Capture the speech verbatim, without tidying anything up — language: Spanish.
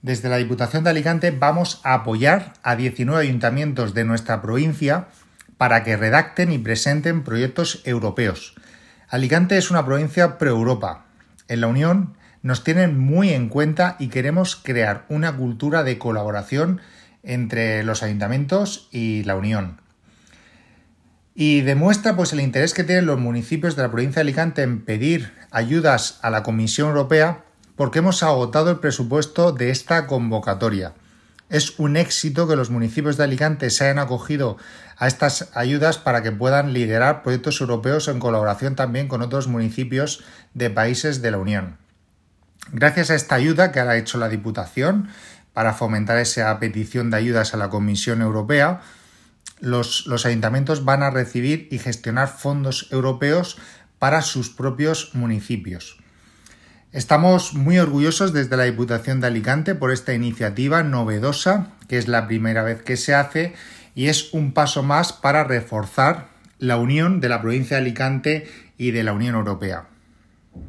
Desde la Diputación de Alicante vamos a apoyar a diecinueve ayuntamientos de nuestra provincia para que redacten y presenten proyectos europeos. Alicante es una provincia pro-Europa. En la Unión nos tienen muy en cuenta y queremos crear una cultura de colaboración entre los ayuntamientos y la Unión. Y demuestra pues el interés que tienen los municipios de la provincia de Alicante en pedir ayudas a la Comisión Europea porque hemos agotado el presupuesto de esta convocatoria. Es un éxito que los municipios de Alicante se hayan acogido a estas ayudas para que puedan liderar proyectos europeos en colaboración también con otros municipios de países de la Unión. Gracias a esta ayuda que ha hecho la Diputación para fomentar esa petición de ayudas a la Comisión Europea, los, los ayuntamientos van a recibir y gestionar fondos europeos para sus propios municipios. Estamos muy orgullosos desde la Diputación de Alicante por esta iniciativa novedosa, que es la primera vez que se hace y es un paso más para reforzar la unión de la provincia de Alicante y de la Unión Europea.